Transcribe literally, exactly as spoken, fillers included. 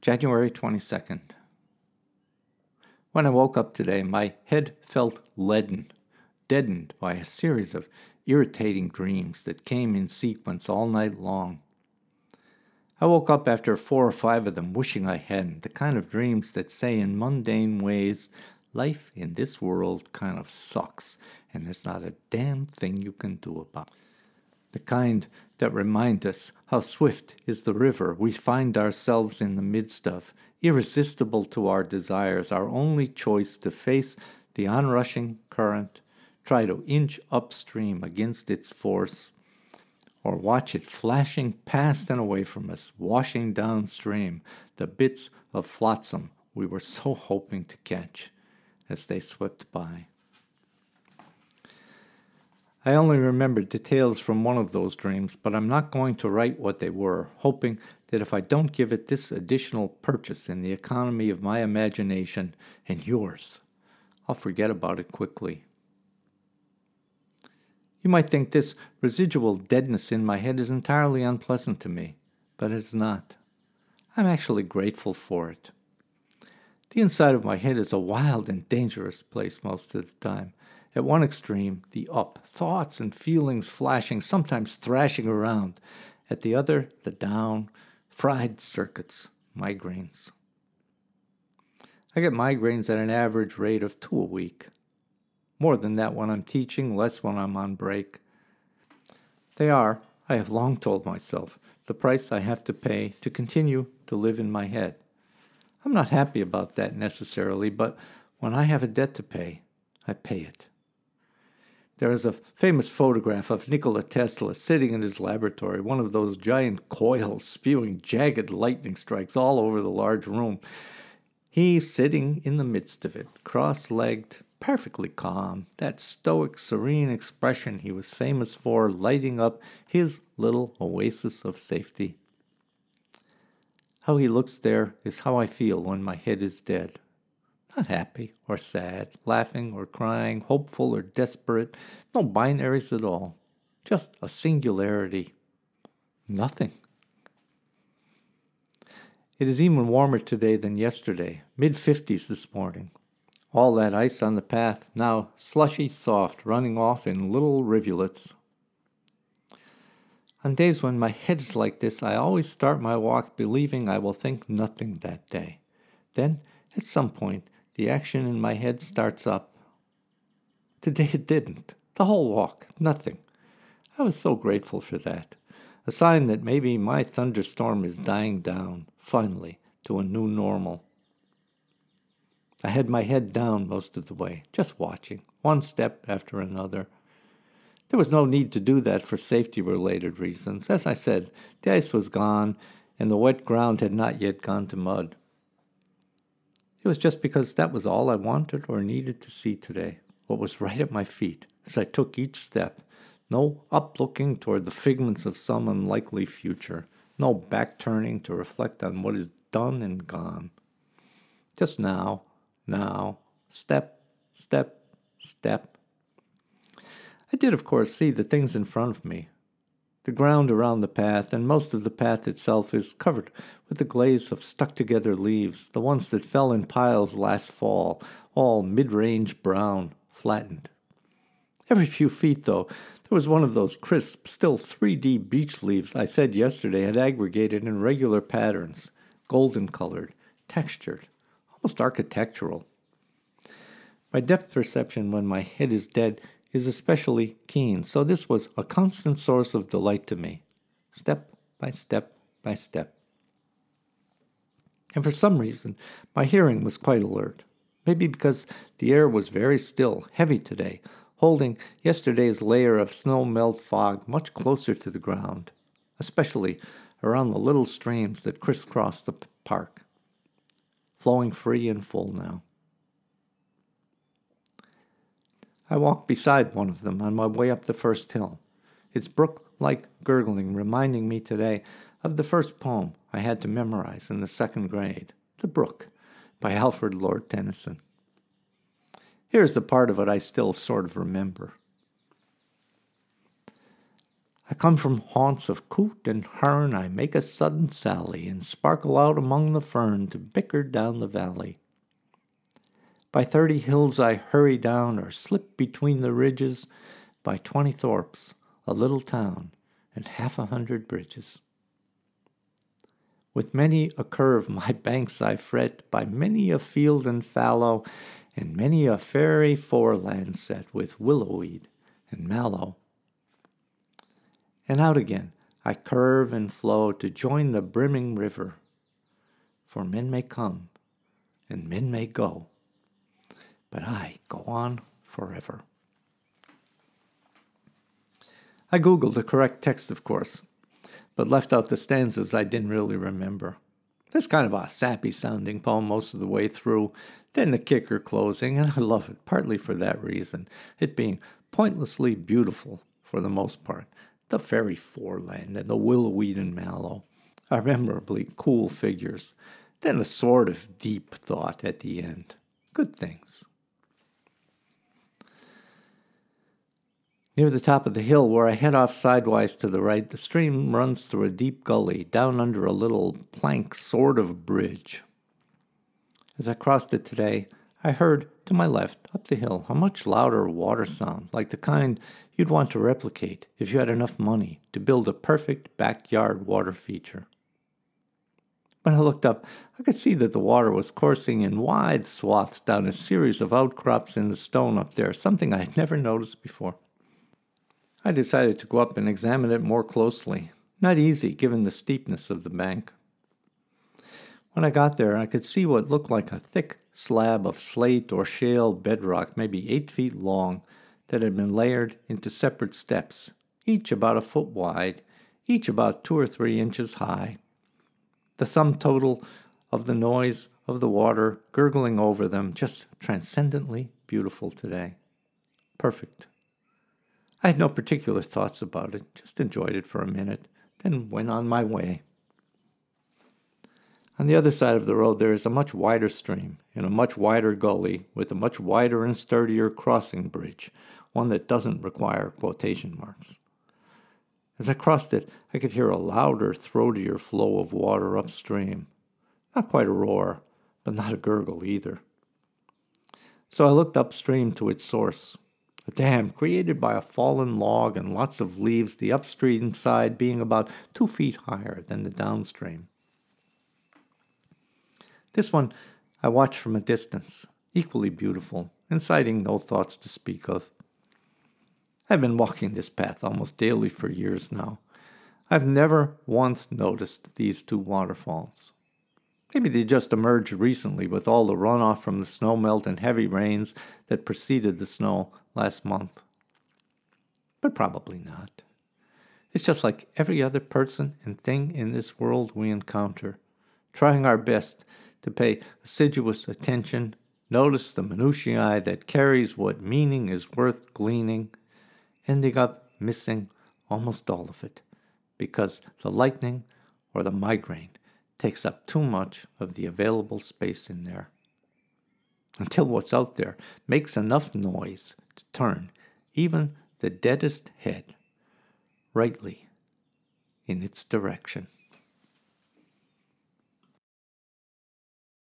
January twenty-second. When I woke up today, my head felt leaden, deadened by a series of irritating dreams that came in sequence all night long. I woke up after four or five of them wishing I hadn't, the kind of dreams that say in mundane ways, life in this world kind of sucks, and there's not a damn thing you can do about it. The kind that remind us how swift is the river we find ourselves in the midst of, irresistible to our desires, our only choice to face the onrushing current, try to inch upstream against its force, or watch it flashing past and away from us, washing downstream the bits of flotsam we were so hoping to catch as they swept by. I only remember details from one of those dreams, but I'm not going to write what they were, hoping that if I don't give it this additional purchase in the economy of my imagination and yours, I'll forget about it quickly. You might think this residual deadness in my head is entirely unpleasant to me, but it's not. I'm actually grateful for it. The inside of my head is a wild and dangerous place most of the time. At one extreme, the up, thoughts and feelings flashing, sometimes thrashing around. At the other, the down, fried circuits, migraines. I get migraines at an average rate of two a week. More than that when I'm teaching, less when I'm on break. They are, I have long told myself, the price I have to pay to continue to live in my head. I'm not happy about that necessarily, but when I have a debt to pay, I pay it. There is a famous photograph of Nikola Tesla sitting in his laboratory, one of those giant coils spewing jagged lightning strikes all over the large room. He's sitting in the midst of it, cross-legged, perfectly calm, that stoic, serene expression he was famous for, lighting up his little oasis of safety. How he looks there is how I feel when my head is dead. Not happy or sad, laughing or crying, hopeful or desperate, no binaries at all. Just a singularity. Nothing. It is even warmer today than yesterday, mid-fifties this morning. All that ice on the path, now slushy soft, running off in little rivulets. On days when my head is like this, I always start my walk believing I will think nothing that day. Then, at some point, the action in my head starts up. Today it didn't. The whole walk, nothing. I was so grateful for that. A sign that maybe my thunderstorm is dying down, finally, to a new normal. I had my head down most of the way, just watching, one step after another. There was no need to do that for safety-related reasons. As I said, the ice was gone, and the wet ground had not yet gone to mud. It was just because that was all I wanted or needed to see today, what was right at my feet as I took each step. No up-looking toward the figments of some unlikely future. No back-turning to reflect on what is done and gone. Just now, now, step, step, step. I did, of course, see the things in front of me. The ground around the path, and most of the path itself, is covered with the glaze of stuck-together leaves, the ones that fell in piles last fall, all mid-range brown, flattened. Every few feet, though, there was one of those crisp, still three D beech leaves I said yesterday had aggregated in regular patterns, golden-colored, textured, almost architectural. My depth perception when my head is dead is especially keen, so this was a constant source of delight to me, step by step by step. And for some reason, my hearing was quite alert, maybe because the air was very still, heavy today, holding yesterday's layer of snow melt fog much closer to the ground, especially around the little streams that crisscross the park, flowing free and full now. I walked beside one of them on my way up the first hill, its brook-like gurgling reminding me today of the first poem I had to memorize in the second grade, The Brook, by Alfred Lord Tennyson. Here's the part of it I still sort of remember. I come from haunts of coot and hern, I make a sudden sally, and sparkle out among the fern to bicker down the valley. By thirty hills I hurry down, or slip between the ridges, by twenty thorps, a little town, and half a hundred bridges. With many a curve my banks I fret, by many a field and fallow, and many a fairy foreland set with willowweed and mallow. And out again I curve and flow to join the brimming river, for men may come and men may go, but I go on forever. I Googled the correct text, of course, but left out the stanzas I didn't really remember. It's kind of a sappy-sounding poem most of the way through, then the kicker closing, and I love it, partly for that reason, it being pointlessly beautiful for the most part. The fairy foreland and the willowweed and mallow are memorably cool figures. Then the sort of deep thought at the end. Good things. Near the top of the hill, where I head off sidewise to the right, the stream runs through a deep gully down under a little plank sort of bridge. As I crossed it today, I heard, to my left, up the hill, a much louder water sound, like the kind you'd want to replicate if you had enough money to build a perfect backyard water feature. When I looked up, I could see that the water was coursing in wide swaths down a series of outcrops in the stone up there, something I had never noticed before. I decided to go up and examine it more closely. Not easy, given the steepness of the bank. When I got there, I could see what looked like a thick slab of slate or shale bedrock, maybe eight feet long, that had been layered into separate steps, each about a foot wide, each about two or three inches high. The sum total of the noise of the water gurgling over them just transcendently beautiful today. Perfect. I had no particular thoughts about it, just enjoyed it for a minute, then went on my way. On the other side of the road there is a much wider stream, in a much wider gully, with a much wider and sturdier crossing bridge, one that doesn't require quotation marks. As I crossed it, I could hear a louder, throatier flow of water upstream. Not quite a roar, but not a gurgle either. So I looked upstream to its source. A dam created by a fallen log and lots of leaves, the upstream side being about two feet higher than the downstream. This one I watched from a distance, equally beautiful, inciting no thoughts to speak of. I've been walking this path almost daily for years now. I've never once noticed these two waterfalls. Maybe they just emerged recently with all the runoff from the snowmelt and heavy rains that preceded the snow last month. But probably not. It's just like every other person and thing in this world we encounter, trying our best to pay assiduous attention, notice the minutiae that carries what meaning is worth gleaning, ending up missing almost all of it, because the lightning or the migraine takes up too much of the available space in there. Until what's out there makes enough noise to turn even the deadest head rightly in its direction.